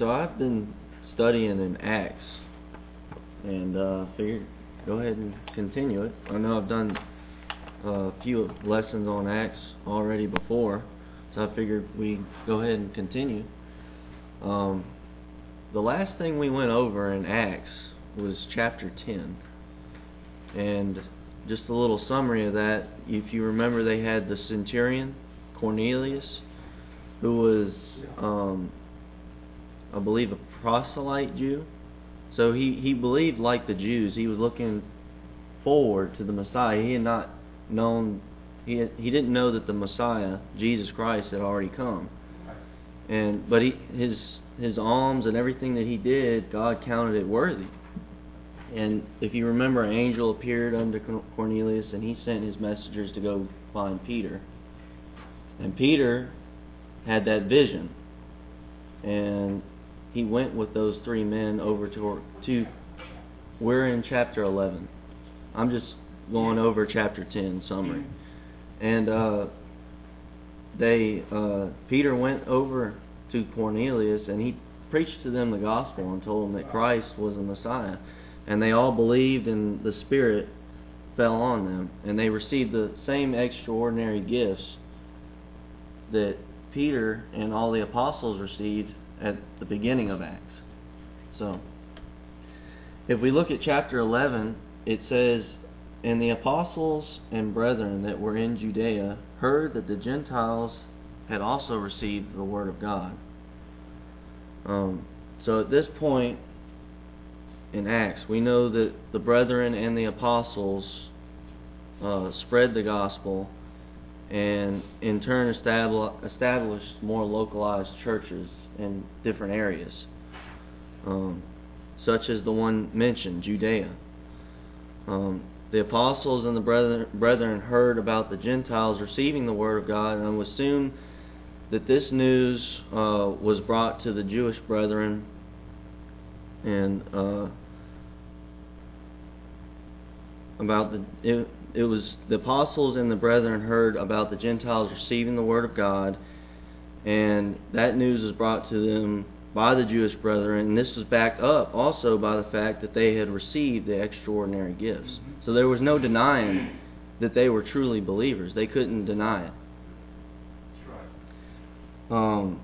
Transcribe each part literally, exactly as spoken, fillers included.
So I've been studying in Acts, and uh, figured go ahead and continue it. I know I've done a few lessons on Acts already before, so I figured we go ahead and continue. Um, the last thing we went over in Acts was chapter ten, and just a little summary of that. If you remember, they had the centurion Cornelius, who was, um, I believe, a proselyte Jew. So he, he believed like the Jews. He was looking forward to the Messiah. He had not known, he had, he didn't know that the Messiah, Jesus Christ, had already come. And but he, his his alms and everything that he did, God counted it worthy. And if you remember, an angel appeared unto Cornelius, and he sent his messengers to go find Peter. And Peter had that vision, and he went with those three men over to, to we're in chapter eleven. I'm just going over chapter ten summary. And uh, they uh, Peter went over to Cornelius, and he preached to them the gospel and told them that Christ was the Messiah. And they all believed, and the Spirit fell on them, and they received the same extraordinary gifts that Peter and all the apostles received at the beginning of Acts. So, if we look at chapter eleven, it says, "And the apostles and brethren that were in Judea heard that the Gentiles had also received the word of God." Um, so at this point in Acts, we know that the brethren and the apostles uh, spread the gospel, and in turn established more localized churches in different areas, um, such as the one mentioned, Judea. Um, the apostles and the brethren, brethren heard about the Gentiles receiving the word of God, and it was soon that this news uh, was brought to the Jewish brethren, and uh, about the it, it was the apostles and the brethren heard about the Gentiles receiving the word of God, and that news was brought to them by the Jewish brethren, and this was backed up also by the fact that they had received the extraordinary gifts. Mm-hmm. So there was no denying that they were truly believers. They couldn't deny it. That's right. Um,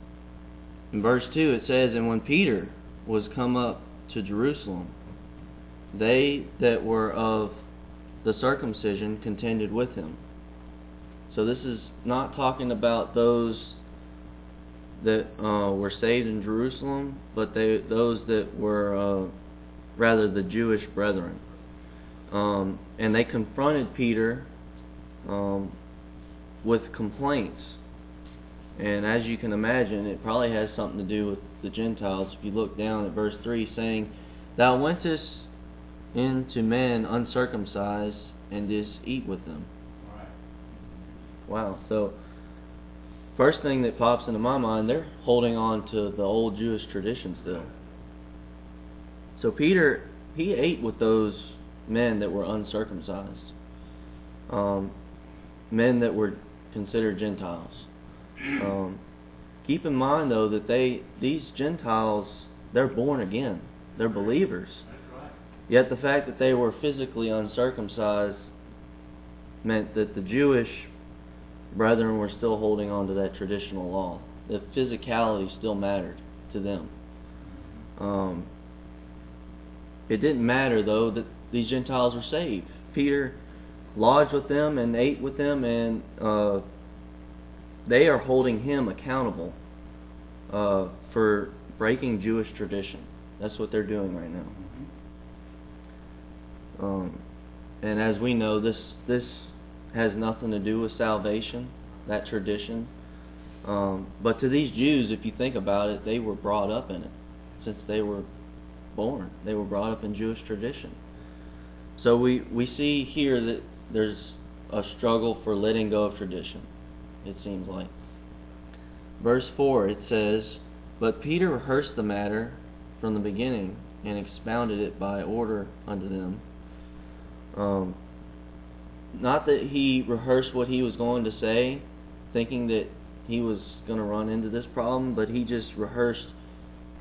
in verse two it says, "And when Peter was come up to Jerusalem, they that were of the circumcision contended with him." So this is not talking about those that uh, were saved in Jerusalem, but they those that were uh, rather the Jewish brethren. Um, and they confronted Peter um, with complaints. And as you can imagine, it probably has something to do with the Gentiles. If you look down at verse three, saying, "Thou wentest into men uncircumcised, and didst eat with them." Right. Wow. So, first thing that pops into my mind, they're holding on to the old Jewish tradition still. So Peter, he ate with those men that were uncircumcised, um, men that were considered Gentiles. Um, keep in mind, though, that they these Gentiles, they're born again. They're believers. Yet the fact that they were physically uncircumcised meant that the Jewish brethren were still holding on to that traditional law. The physicality still mattered to them. Um, it didn't matter, though, that these Gentiles were saved. Peter lodged with them and ate with them, and uh, they are holding him accountable uh, for breaking Jewish tradition. That's what they're doing right now. Um, and as we know, this this has nothing to do with salvation, that tradition. Um, but to these Jews, if you think about it, they were brought up in it since they were born. They were brought up in Jewish tradition. So we, we see here that there's a struggle for letting go of tradition, it seems like. Verse four, it says, "But Peter rehearsed the matter from the beginning, and expounded it by order unto them." Um, not that he rehearsed what he was going to say, thinking that he was going to run into this problem, but he just rehearsed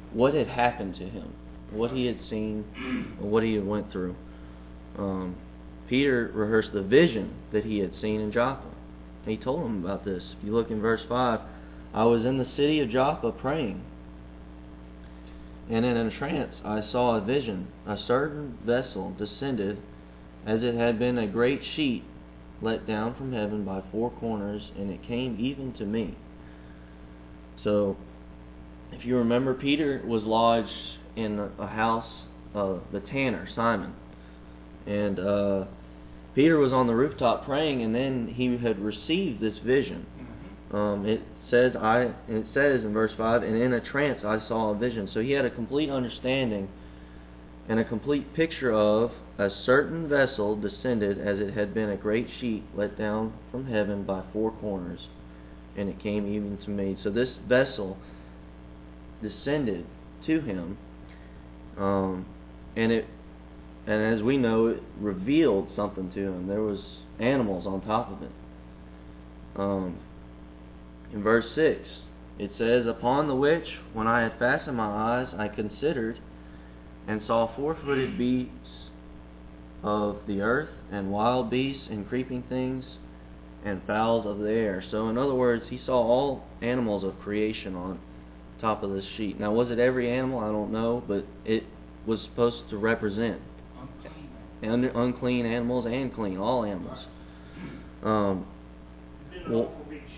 what had happened to him, what he had seen, or what he had went through. Um, Peter rehearsed the vision that he had seen in Joppa. He told him about this. If you look in verse five, I was in the city of Joppa praying, and in a trance I saw a vision. A certain vessel descended, as it had been a great sheet let down from heaven by four corners, and it came even to me. So, if you remember, Peter was lodged in a house of the tanner, Simon. And uh, Peter was on the rooftop praying, and then he had received this vision. Um, it says, I, and it says in verse five, and in a trance I saw a vision. So he had a complete understanding and a complete picture of a certain vessel descended, as it had been a great sheet let down from heaven by four corners, and it came even to me. So this vessel descended to him, um, and it, and as we know, it revealed something to him. There was animals on top of it. Um, in verse six, it says, upon the which, when I had fastened my eyes, I considered, and saw four-footed beasts of the earth, and wild beasts, and creeping things, and fowls of the air. So in other words, he saw all animals of creation on top of this sheet. Now, was it every animal? I don't know, but it was supposed to represent unclean, unclean animals and clean, all animals. Um, well,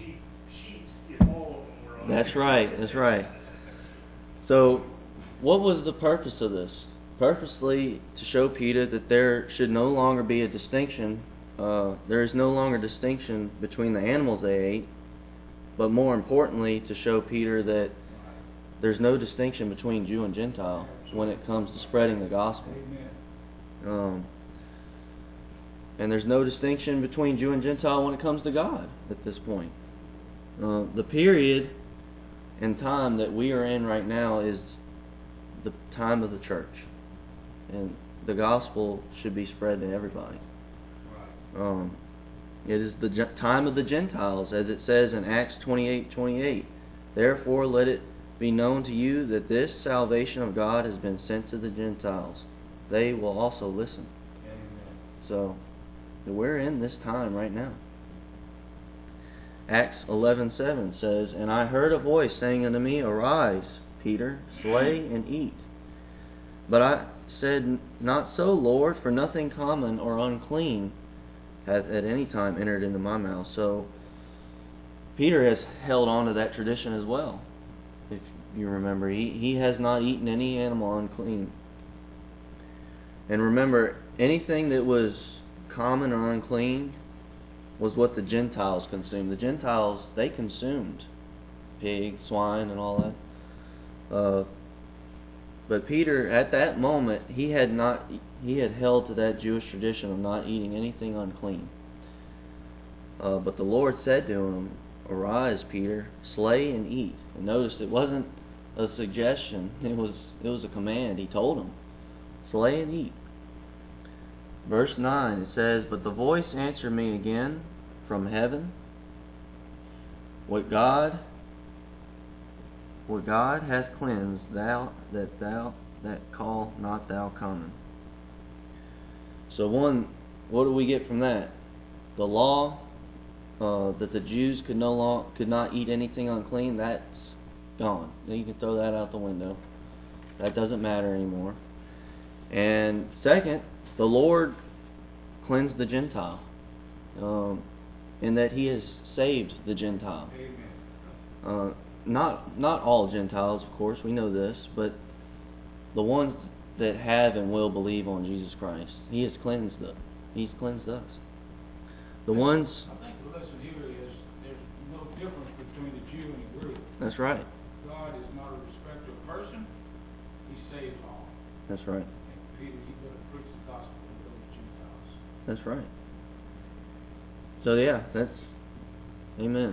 that's right, that's right. So, what was the purpose of this? Purposely to show Peter that there should no longer be a distinction. Uh, there is no longer distinction between the animals they ate, but more importantly, to show Peter that there's no distinction between Jew and Gentile when it comes to spreading the gospel. Um, and there's no distinction between Jew and Gentile when it comes to God at this point. Uh, the period and time that we are in right now is the time of the church. And the gospel should be spread to everybody. Um, it is the time of the Gentiles, as it says in Acts twenty-eight twenty-eight. Therefore let it be known to you that this salvation of God has been sent to the Gentiles. They will also listen. Amen. So, we're in this time right now. Acts eleven seven says, and I heard a voice saying unto me, arise, Peter, slay and eat. But I said, not so, Lord, for nothing common or unclean hath at any time entered into my mouth. So, Peter has held on to that tradition as well. If you remember, he, he has not eaten any animal unclean. And remember, anything that was common or unclean was what the Gentiles consumed. The Gentiles, they consumed pig, swine, and all that. Uh, but Peter, at that moment, he had not he had held to that Jewish tradition of not eating anything unclean. Uh, but the Lord said to him, arise, Peter, slay and eat. And notice it wasn't a suggestion; it was it was a command. He told him, slay and eat. Verse nine, it says, but the voice answered me again from heaven, What God, what God hath cleansed, thou that thou that call not thou common. So one, what do we get from that? The law uh, that the Jews could no long, could not eat anything unclean, that's gone. You can throw that out the window. That doesn't matter anymore. And second, the Lord cleansed the Gentile, um, in that He has saved the Gentile. Uh, not not all Gentiles, of course, we know this, but the ones that have and will believe on Jesus Christ, He has cleansed them. He's cleansed us. The ones. I think the lesson here is there's no difference between the Jew and the Greek. That's right. God is not a respecter of person. He saves all. That's right. And Peter, you better preach the gospel to those Gentiles. That's right. So yeah, that's amen.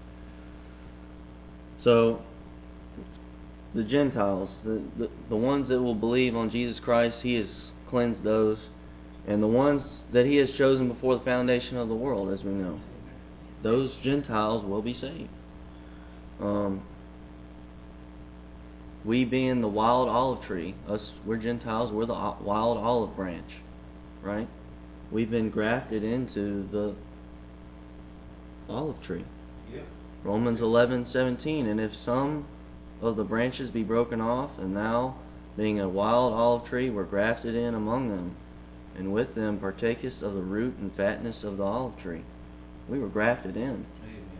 So the Gentiles, the, the the ones that will believe on Jesus Christ, He has cleansed those, and the ones that He has chosen before the foundation of the world, as we know, those Gentiles will be saved. Um, we being the wild olive tree, us, we're Gentiles, we're the o- wild olive branch, right? We've been grafted into the olive tree. Yeah. Romans eleven seventeen, and if some of the branches be broken off, and thou, being a wild olive tree, were grafted in among them, and with them partakest of the root and fatness of the olive tree. We were grafted in. Amen.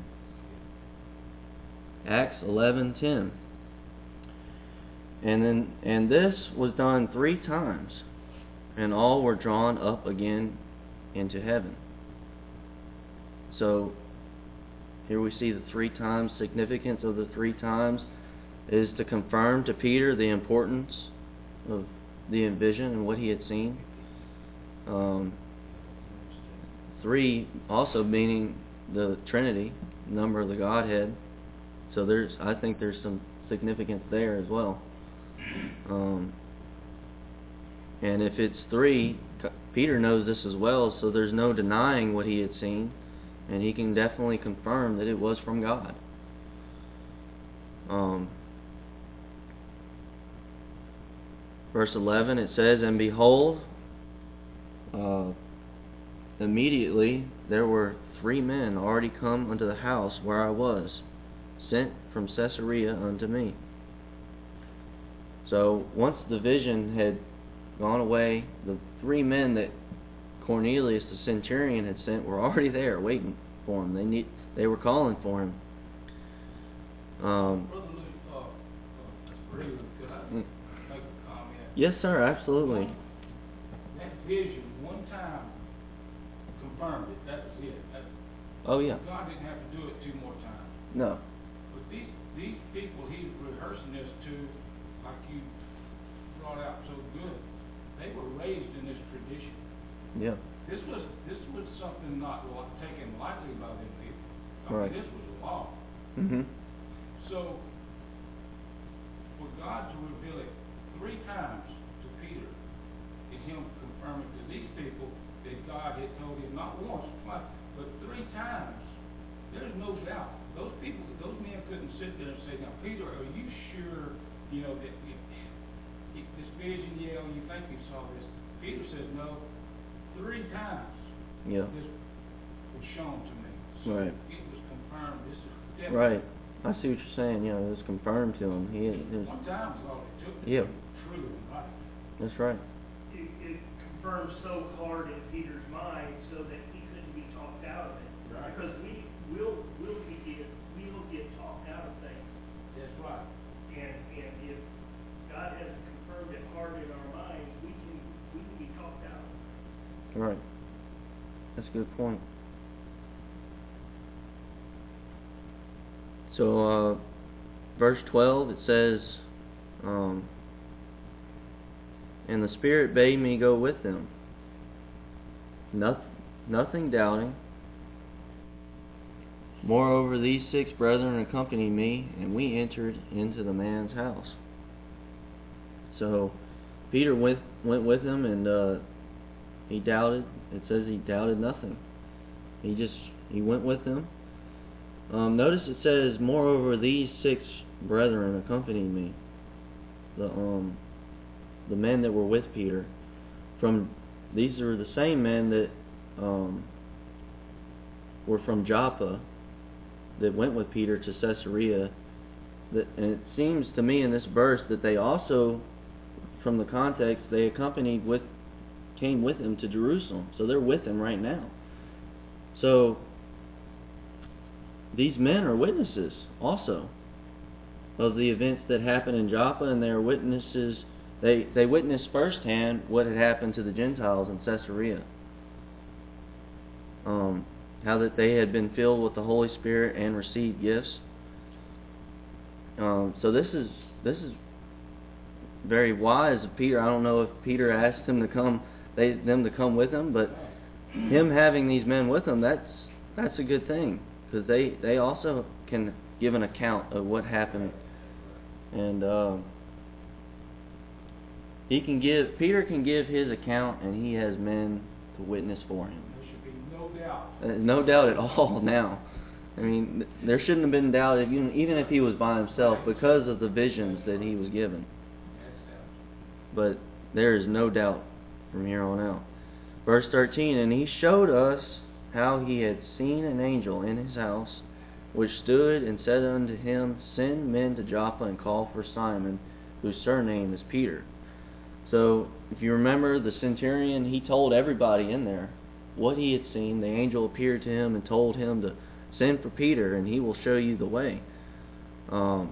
Acts eleven ten. And then and this was done three times, and all were drawn up again into heaven. So here we see the three times significance of the three times is to confirm to Peter the importance of the vision and what he had seen. Um, three also meaning the Trinity, number of the Godhead. So there's, I think there's some significance there as well. Um, and if it's three, Peter knows this as well, so there's no denying what he had seen, and he can definitely confirm that it was from God. Um, verse eleven, it says, and behold, uh, immediately there were three men already come unto the house where I was, sent from Caesarea unto me. So once the vision had gone away, the three men that Cornelius the centurion had sent were already there waiting for him. They need, they were calling for him. Um, Brother Luke, uh, uh, Brother Luke, could I Mm. make a comment? yes, sir, absolutely. That vision, one time, confirmed it. That was it. That, Oh yeah. God didn't have to do it two more times. No. But these these people he's rehearsing this to, like you brought out so good, they were raised in this tradition. Yeah. This was this was something not li- taken lightly by them people. I Right. mean, this was a law. Mhm. So, for God to reveal it three times to Peter, and him confirming to these people that God had told him not once, twice, but three times, there's no doubt. Those people, those men couldn't sit there and say, now, Peter, are you sure, you know, that if, if this vision, yeah, you think you saw this? Peter says, no, three times Yeah. this was shown to me. So Right. it was confirmed. This is definitely. Right. I see what you're saying. Yeah, it was confirmed to him. He, it was, One time is all it took. to Yeah. be True and right. that's right. It, it confirmed so hard in Peter's mind so that he couldn't be talked out of it. Right. Because we will will be get we will get talked out of things. That's right. And and if God hasn't confirmed it hard in our minds, we can we can be talked out of it. Right. That's a good point. So, uh, verse twelve, it says, um, and the Spirit bade me go with them, nothing, nothing doubting. Moreover, these six brethren accompanied me, and we entered into the man's house. So, Peter went went with him, and uh, he doubted. It says he doubted nothing. He just he went with them. Um, notice it says, moreover, these six brethren accompanied me. The um the men that were with Peter. From these are the same men that um were from Joppa that went with Peter to Caesarea. That, and it seems to me in this verse that they also, from the context, they accompanied with came with him to Jerusalem. So they're with him right now. So these men are witnesses also of the events that happened in Joppa, and they are witnesses. They they witnessed firsthand what had happened to the Gentiles in Caesarea. Um, how that they had been filled with the Holy Spirit and received gifts. Um, so this is this is very wise of Peter. I don't know if Peter asked him to come, they them to come with him, but him having these men with him, that's that's a good thing, because they they also can give an account of what happened, and uh, he can give Peter can give his account, and he has men to witness for him. There should be no doubt. Uh, no doubt at all now. I mean, th- there shouldn't have been doubt, if even, even if he was by himself, because of the visions that he was given. But there is no doubt from here on out. Verse thirteen, and he showed us how he had seen an angel in his house, which stood and said unto him, Send men to Joppa and call for Simon, whose surname is Peter. So, if you remember, the centurion, he told everybody in there what he had seen. The angel appeared to him and told him to send for Peter, and he will show you the way. Um,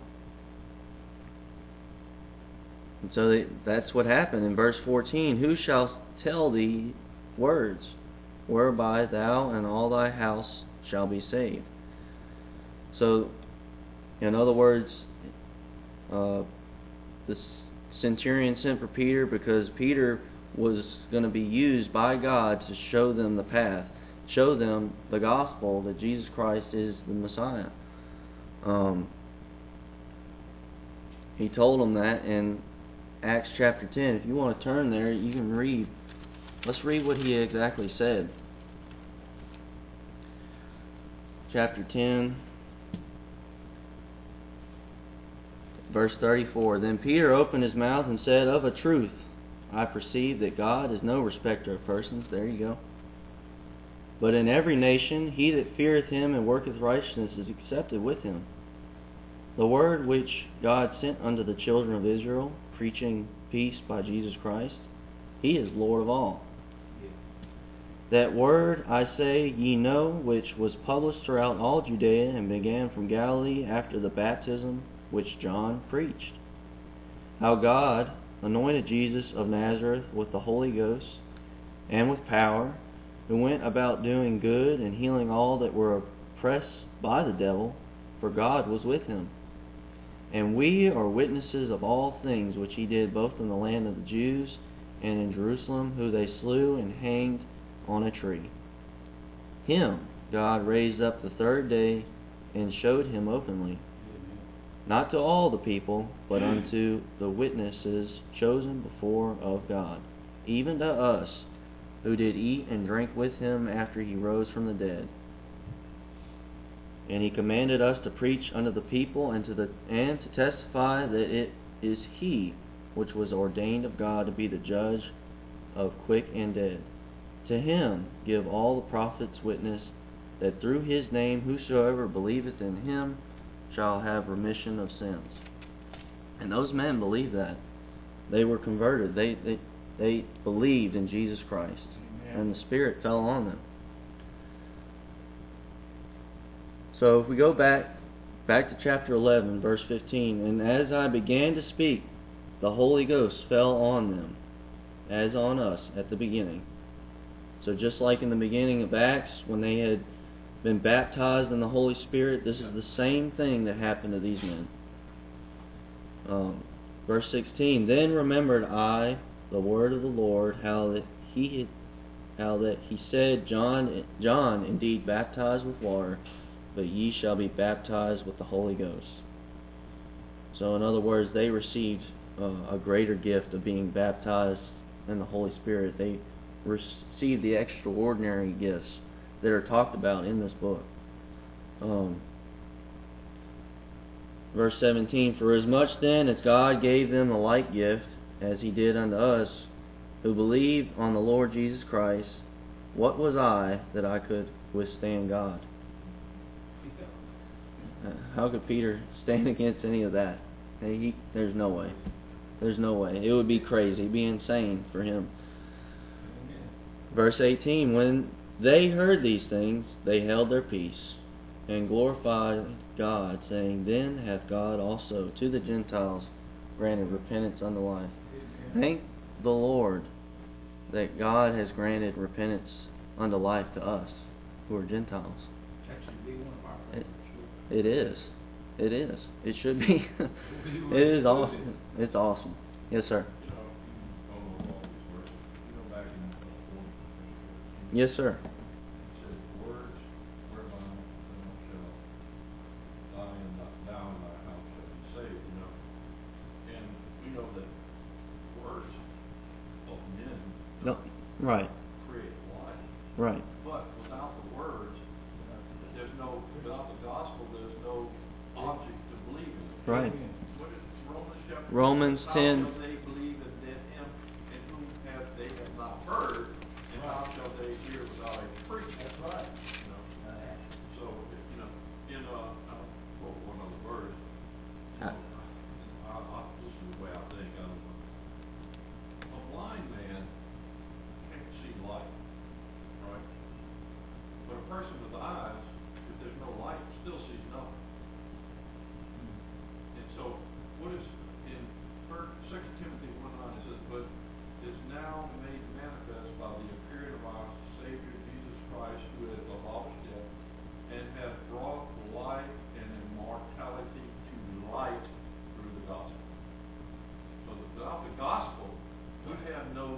and so they, that's what happened in verse fourteen. Who shall tell thee words, whereby thou and all thy house shall be saved? So, in other words, uh, the centurion sent for Peter because Peter was going to be used by God to show them the path, show them the gospel that Jesus Christ is the Messiah. Um, he told them that in Acts chapter ten. If you want to turn there, you can read. Let's read what he exactly said. Chapter ten, verse thirty-four. Then Peter opened his mouth and said, Of a truth, I perceive that God is no respecter of persons. There you go. But in every nation, he that feareth him and worketh righteousness is accepted with him. The word which God sent unto the children of Israel, preaching peace by Jesus Christ, he is Lord of all. That word, I say, ye know, which was published throughout all Judea, and began from Galilee after the baptism which John preached, how God anointed Jesus of Nazareth with the Holy Ghost and with power, who went about doing good and healing all that were oppressed by the devil, for God was with him. And we are witnesses of all things which he did both in the land of the Jews and in Jerusalem, who they slew and hanged on a tree. Him God raised up the third day and showed him openly, not to all the people, but unto the witnesses chosen before of God, even to us, who did eat and drink with him after he rose from the dead. And he commanded us to preach unto the people and to the and to testify that it is he which was ordained of God to be the judge of quick and dead. To him give all the prophets witness that through his name whosoever believeth in him shall have remission of sins. And those men believed that. They were converted. They they, they believed in Jesus Christ. Amen. And the Spirit fell on them. So if we go back back to chapter eleven, verse fifteen, and as I began to speak, the Holy Ghost fell on them, as on us at the beginning. So just like in the beginning of Acts, when they had been baptized in the Holy Spirit, this is the same thing that happened to these men. Um, verse sixteen, then remembered I the word of the Lord, how that he had, how that he said, John, John indeed baptized with water, but ye shall be baptized with the Holy Ghost. So in other words, they received uh, a greater gift of being baptized in the Holy Spirit. They received the extraordinary gifts that are talked about in this book. Um, verse seventeen, for as much then as God gave them the like gift, as he did unto us, who believed on the Lord Jesus Christ, what was I that I could withstand God? How could Peter stand against any of that? He, there's no way. There's no way. It would be crazy. It'd be insane for him. Verse eighteen, when they heard these things, they held their peace, and glorified God, saying, Then hath God also to the Gentiles granted repentance unto life. Thank the Lord that God has granted repentance unto life to us, who are Gentiles. It, it is. It is. It should be. It is awesome. It's awesome. Yes, sir. Yes, sir. No, right. Create life. Right. But without the words, there's no, without the gospel, there's no object to believe in it. Right. What is Romans chapter? Romans How ten. shall they believe in then him in whom have they have not heard, and how shall they hear without a preacher? That's right. You know, so, you know, in, uh, uh, well, one other verse, you know, I, I, this is the way I think, I don't know. A blind man can't see light, right? But a person with eyes, if there's no light, still sees nothing. And so, what is, in Second Timothy one nine, it says, but is now made manifest by the appearing of our Savior Jesus Christ, who has abolished death, and hath brought life and immortality to light through the gospel. So that without the gospel, we have no,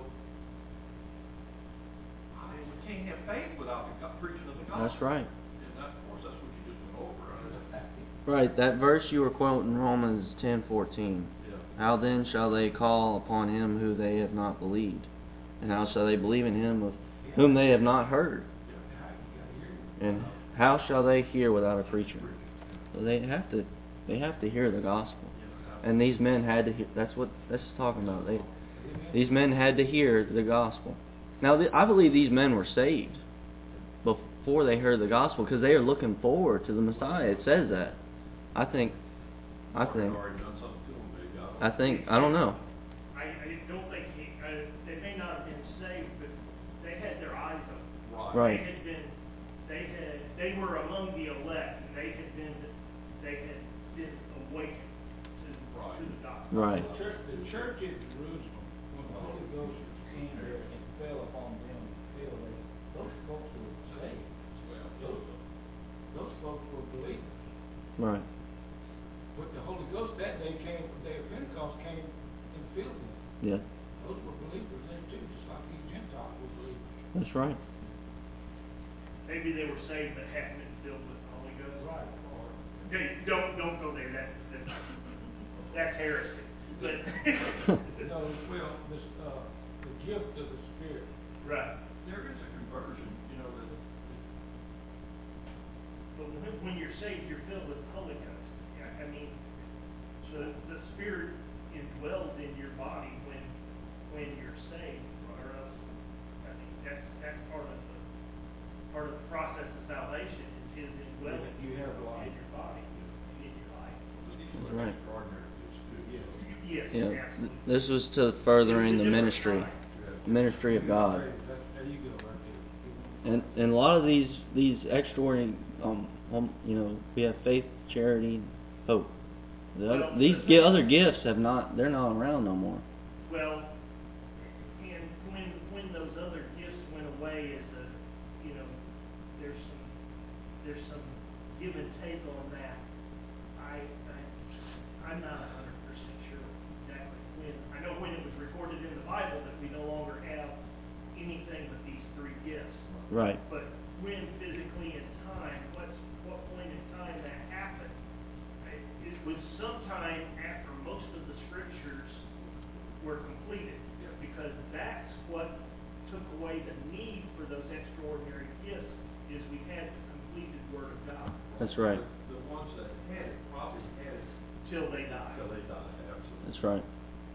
I mean, we can't have faith without the go- preaching of the gospel. That's right. And that, of course, that's what you just went over. Right? Right, that verse you were quoting, Romans ten fourteen. Yeah. How then shall they call upon him who they have not believed? And how shall they believe in him of whom they have not heard? And how shall they hear without a preacher? So they have to, they have to hear the gospel. And these men had to hear. That's what this is talking about. They, these men had to hear the gospel. Now, th- I believe these men were saved before they heard the gospel because they are looking forward to the Messiah. It says that. I think. I think. Already done something to them, maybe. I don't I think. I don't know. I, I don't think, he, uh, they may not have been saved, but they had their eyes open. Right. They had been, they had, they were among the elect, and they had been, they had been awakened to, Right. to the gospel. Right. The church, the church in Jerusalem, when the Holy Ghost came there and fell upon them, fell there, those folks were saved. Well, Those, those folks were believers. Right. But the Holy Ghost that day came, the day of Pentecost came and filled them. Yeah. Those were believers then too, just like these Gentiles were believers. That's right. Maybe they were saved but hadn't been filled with the Holy Ghost. Right. Or, Okay, don't, don't go there, that, that, that's heresy. But, no, well, this, uh, the gift of the Spirit. right. there is a conversion, you know, that, But when, when you're saved, you're filled with the Holy Ghost. Yeah, I mean, the, the Spirit indwells in your body when, when you're saved, or else, I mean, that's, that's part of the, part of the process of salvation is His indwelling You have life. in your body, in your life. That's right. extraordinary, it's good. Yes. Yes, Yeah. th- absolutely. This was to furthering It was a the different ministry, time. ministry of God. That's, there you go, right there. And and a lot of these these extraordinary, um, um you know, we have faith, charity, hope. The other, Well, these the- gi- other gifts have not. They're not around no more. Well, and when, when those other gifts went away as a, you know, there's some, there's some give and take on that. I, I, I'm not a hundred percent sure exactly when. I know when it was recorded in the Bible that we no longer have anything but these three gifts. Right. But when physically in time, what's, what point in time that happened? I- It was sometime after most of the scriptures were completed, because that's what took away the need for those extraordinary gifts, is we had the completed Word of God That's right. The ones that had it probably had it till they died. until they died, absolutely. That's right.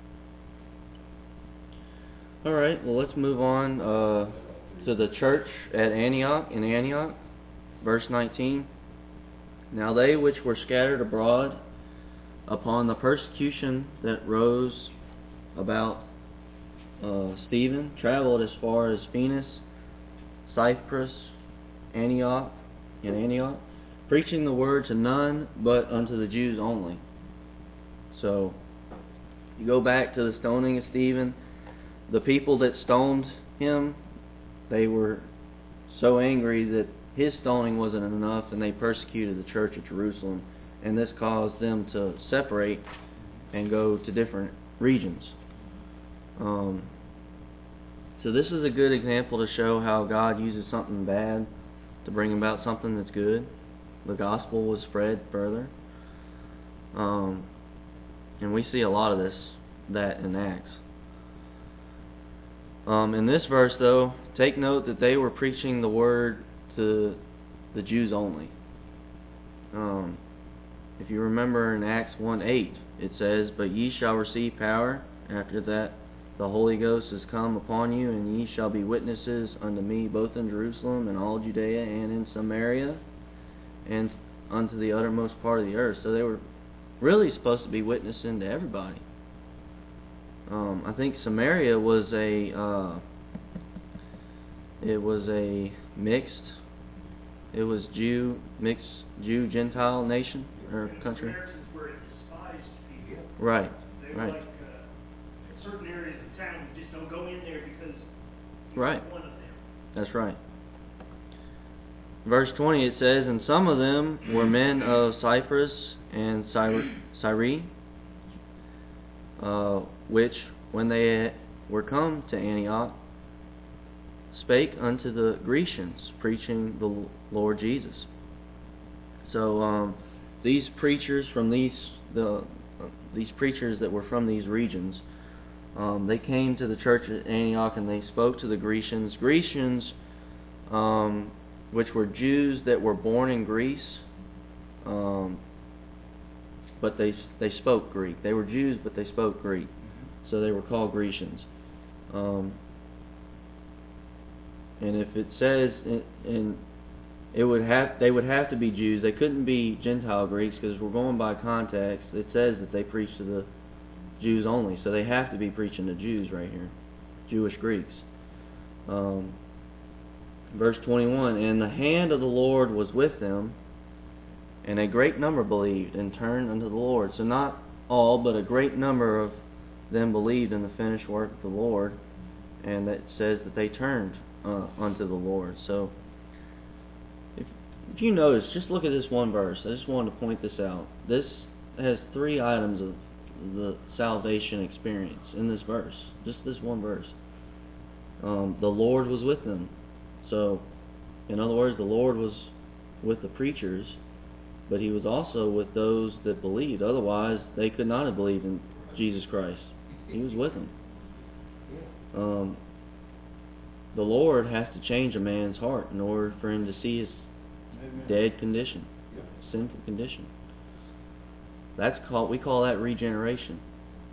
All right. Well, let's move on uh, to the church at Antioch. In Antioch, verse nineteen. Now they which were scattered abroad upon the persecution that rose about uh, Stephen traveled as far as Phoenix, Cyprus, Antioch, in Antioch, preaching the word to none but unto the Jews only. So, you go back to the stoning of Stephen. The people that stoned him, they were so angry that his stoning wasn't enough, and they persecuted the church at Jerusalem, and this caused them to separate and go to different regions. Um, so this is a good example to show how God uses something bad to bring about something that's good. The gospel was spread further. Um, and we see a lot of this, that in Acts. Um, in this verse, though, take note that they were preaching the word to the Jews only. Um, if you remember in Acts one eight, it says, "But ye shall receive power after that the Holy Ghost is come upon you, and ye shall be witnesses unto me both in Jerusalem and all Judea and in Samaria and unto the uttermost part of the earth." So they were really supposed to be witnessing to everybody. Um, I think Samaria was a uh, it was a mixed, it was Jew mixed Jew Gentile nation or And country. Samaritans were a despised people. Right, They were right, like, uh, in certain areas of town, you just don't go in there because you're right. one of them. That's right. Verse twenty, it says, "And some of them were men of Cyprus and Cyr- Cyrene, uh, which, when they were come to Antioch, spake unto the Grecians, preaching the Lord Jesus." So um, these preachers from these the uh, these preachers that were from these regions, um, they came to the church at Antioch and they spoke to the Grecians. Grecians, um, which were Jews that were born in Greece, um, but they they spoke Greek. They were Jews, but they spoke Greek, so they were called Grecians. Um, and if it says in, in it would have they would have to be Jews. They couldn't be Gentile Greeks because we're going by context. It says that they preach to the Jews only, so they have to be preaching to Jews right here, Jewish Greeks. Um, verse twenty-one, "And the hand of the Lord was with them, and a great number believed and turned unto the Lord." So not all, but a great number of them believed in the finished work of the Lord, and that says that they turned uh, unto the Lord. So if, if you notice, just look at this one verse. I just wanted to point this out. This has three items of the salvation experience in this verse. Just this one verse. Um, the Lord was with them. So, in other words, the Lord was with the preachers, but He was also with those that believed. Otherwise, they could not have believed in Jesus Christ. He was with them. Um, the Lord has to change a man's heart in order for him to see his Amen. dead condition, sinful condition. That's called, we call that regeneration.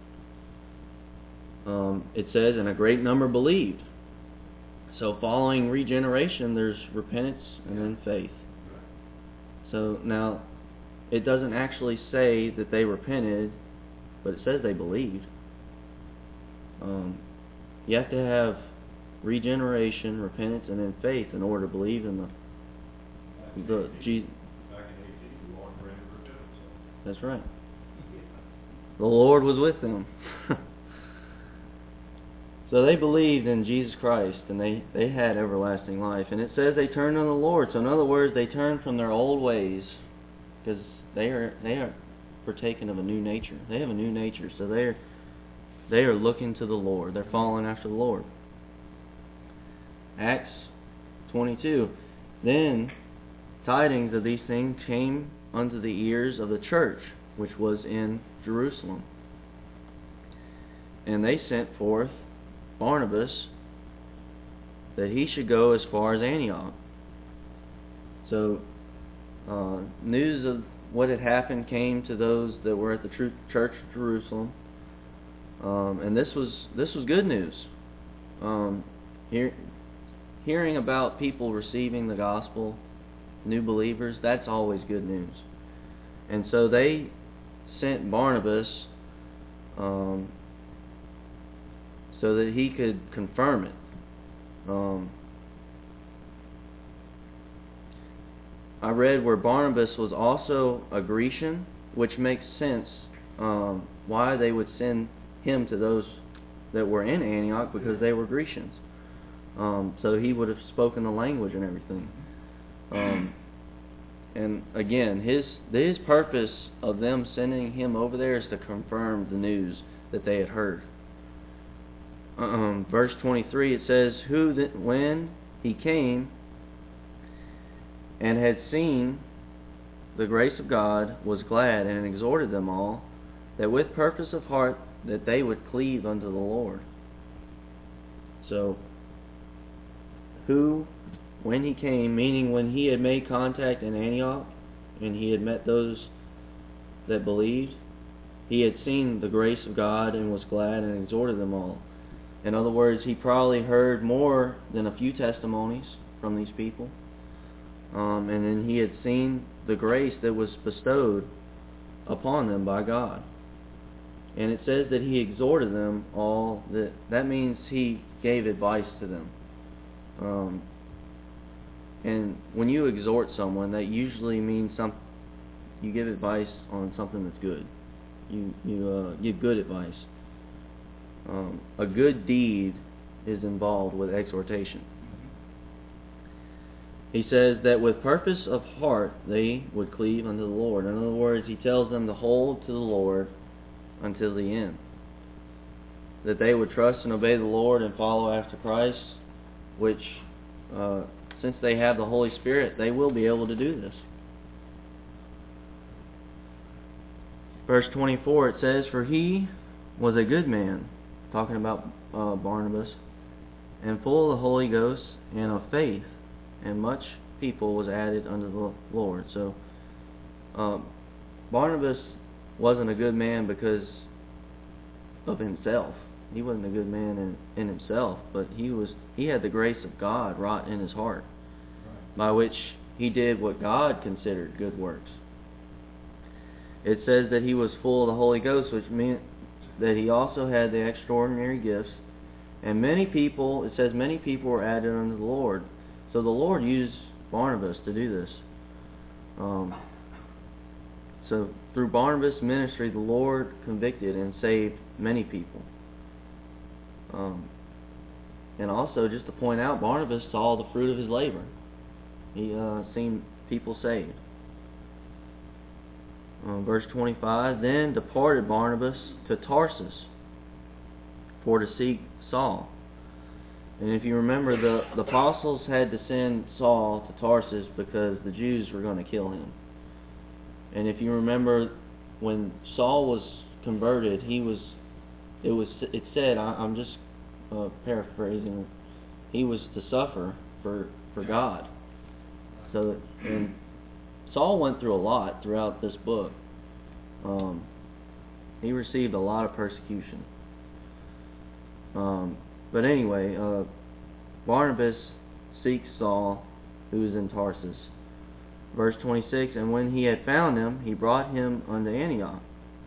Um, it says, "And a great number believed." So following regeneration, there's repentance and then faith. So now, it doesn't actually say that they repented, but it says they believed. Um, you have to have regeneration, repentance, and then faith in order to believe in the the Jesus. Back in eighteen, the Lord granted repentance. That's right. The Lord was with them. So they believed in Jesus Christ, and they, they had everlasting life. And it says they turned on the Lord. So in other words, they turned from their old ways, because they are they are partaking of a new nature. They have a new nature, so they are they are looking to the Lord. They're following after the Lord. Acts twenty-two. Then tidings of these things came unto the ears of the church, which was in Jerusalem. And they sent forth Barnabas, that he should go as far as Antioch. So, uh, news of what had happened came to those that were at the true church of Jerusalem, um, and this was this was good news. Um, hear, hearing about people receiving the gospel, new believers, that's always good news. And so they sent Barnabas um, so that he could confirm it. Um, I read where Barnabas was also a Grecian, which makes sense um, why they would send him to those that were in Antioch, because they were Grecians. Um, so he would have spoken the language and everything. Um, and again, his his purpose of them sending him over there is to confirm the news that they had heard. Um, verse twenty-three, it says, "Who that when he came and had seen the grace of God was glad, and exhorted them all, that with purpose of heart that they would cleave unto the Lord." So, who, when he came, meaning when he had made contact in Antioch, and he had met those that believed. He had seen the grace of God and was glad and exhorted them all. In other words, he probably heard more than a few testimonies from these people. Um, and then he had seen the grace that was bestowed upon them by God. And it says that he exhorted them all. That that means he gave advice to them. Um, and when you exhort someone, that usually means some you give advice on something that's good. You you uh, give good advice. Um, a good deed is involved with exhortation. He says that with purpose of heart they would cleave unto the Lord. In other words, he tells them to hold to the Lord until the end. That they would trust and obey the Lord and follow after Christ, which, uh, since they have the Holy Spirit, they will be able to do this. Verse twenty-four, it says, "For he was a good man," talking about uh, Barnabas, "and full of the Holy Ghost and of faith, and much people was added unto the Lord." So, uh, Barnabas wasn't a good man because of himself. He wasn't a good man in, in himself, but he was. He had the grace of God wrought in his heart, right, by which he did what God considered good works. It says that he was full of the Holy Ghost, which meant that he also had the extraordinary gifts. And many people, it says many people were added unto the Lord. So the Lord used Barnabas to do this. Um, so through Barnabas' ministry, the Lord convicted and saved many people. Um, and also, just to point out, Barnabas saw the fruit of his labor. He uh, seen people saved. Um, verse twenty-five, "Then departed Barnabas to Tarsus for to seek Saul." And if you remember, the, the apostles had to send Saul to Tarsus because the Jews were going to kill him. And if you remember, when Saul was converted, he was, it was, it said, I, I'm just uh, paraphrasing, he was to suffer for for God. So, and Saul went through a lot throughout this book. Um, he received a lot of persecution. Um, but anyway, uh, Barnabas seeks Saul, who is in Tarsus. Verse twenty-six, "And when he had found him, he brought him unto Antioch."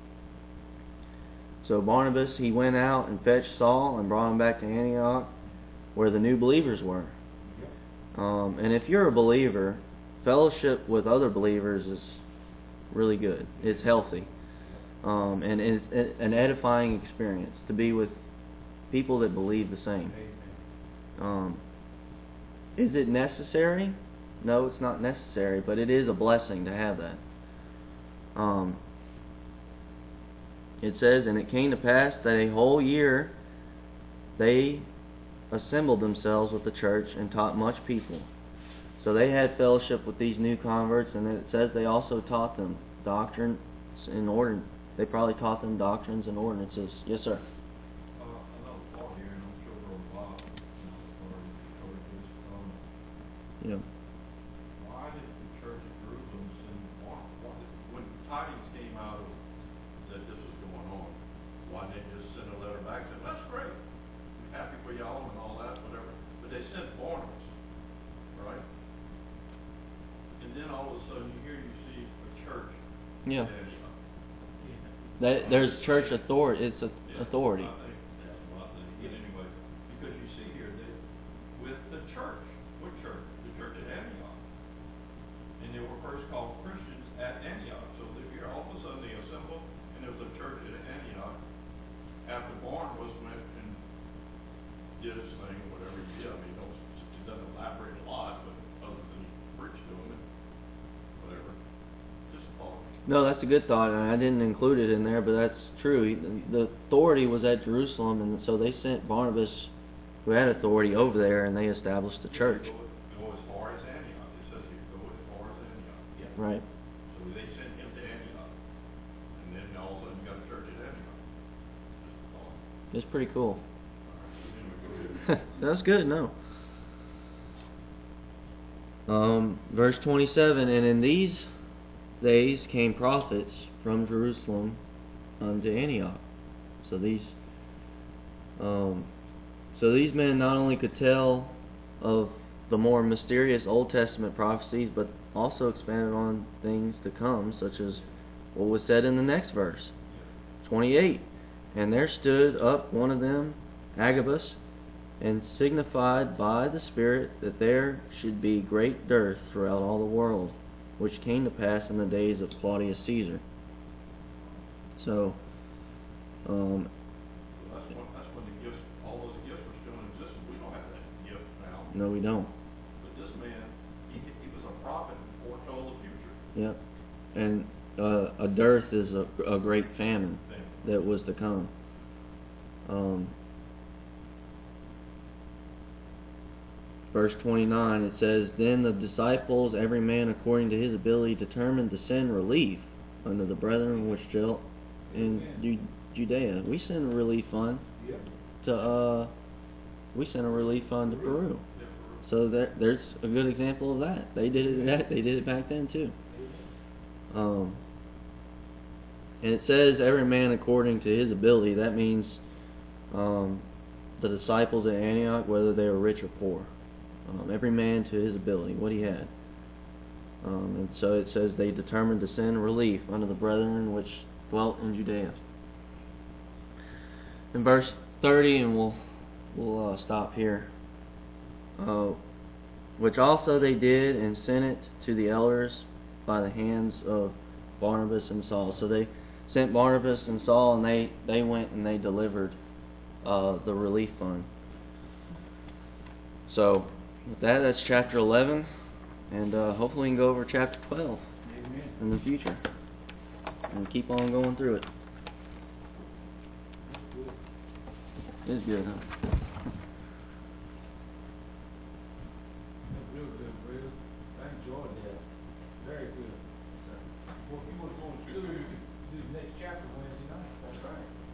So Barnabas, he went out and fetched Saul and brought him back to Antioch, where the new believers were. Um, and if you're a believer, fellowship with other believers is really good. It's healthy. Um, and it's an edifying experience to be with people that believe the same. Um, is it necessary? No, it's not necessary, but it is a blessing to have that. Um, it says, "And it came to pass that a whole year they assembled themselves with the church and taught much people." So they had fellowship with these new converts, and it says they also taught them doctrines and ordin. They probably taught them doctrines and ordinances. Yes, sir. Uh, another thought here, and I'm sure Brother Bob already covered this. Um, Yeah. why did the church at Jerusalem send Barnabas? Why did, when tidings came out of that this was going on, why didn't they just send a letter back saying, "That's great, I'm happy for y'all," and all that, whatever? But they sent Barnabas, right? And then all of a sudden, you hear you see a church. Yeah. And, uh, That, there's church authority. It's a yeah, authority. I think that's what I think. But anyway, because you see here that with the church, what church? The church at Antioch. And they were first called Christians at Antioch. So that here all of a sudden they assemble, and there's a church at Antioch. After Barnabas went and did his thing, whatever he did. I mean, it doesn't elaborate a lot, but other than he preached to them and whatever. Just a thought. No, that's a good thought, and I didn't include it in there, but that's true. He, the authority was at Jerusalem, and so they sent Barnabas, who had authority, over there, and they established the church. Go, go as far as Antioch. It says here, go as far as Antioch. Yeah. Right. So they sent him to Antioch, and then all of a sudden you got a church at Antioch. Just a thought. It's pretty cool. All right. Anyway, go ahead. That's good, no. Um, verse twenty-seven, "And in these days came prophets from Jerusalem unto Antioch. So these, um, so these men not only could tell of the more mysterious Old Testament prophecies, but also expanded on things to come, such as what was said in the next verse, twenty-eight. And there stood up one of them, Agabus, and signified by the Spirit that there should be great dearth throughout all the world, which came to pass in the days of Claudius Caesar. So, um, Well, that's when, that's when the gifts, all those gifts were still in existence. We don't have that gift now. no, we don't. But this man, he, he was a prophet and foretold the future. Yep. And uh, a dearth is a, a great famine that was to come. Um, verse twenty-nine, it says, Then the disciples, every man according to his ability, determined to send relief unto the brethren which dwelt in Ju- Judea. We sent a relief fund Yep. to, uh, we sent a relief fund to Peru. Yeah, for- So there, there's a good example of that. They did it. That they did it back then too. Um, and it says every man according to his ability. That means um, the disciples at Antioch, whether they were rich or poor, um, every man to his ability, what he had. Um, and so it says they determined to send relief unto the brethren which dwelt in Judea. In verse thirty, and we'll we'll uh, stop here. Uh, which also they did, and sent it to the elders by the hands of Barnabas and Saul. So they sent Barnabas and Saul, and they, they went and they delivered uh, the relief fund. So with that, that's chapter eleven, and uh, hopefully we can go over chapter twelve Amen. in the future, and keep on going through it. That's good. It's good, huh? That's real good, Will. I enjoyed that. Very good. Well, if you want to go on through, do the next chapter Wednesday night. That's right.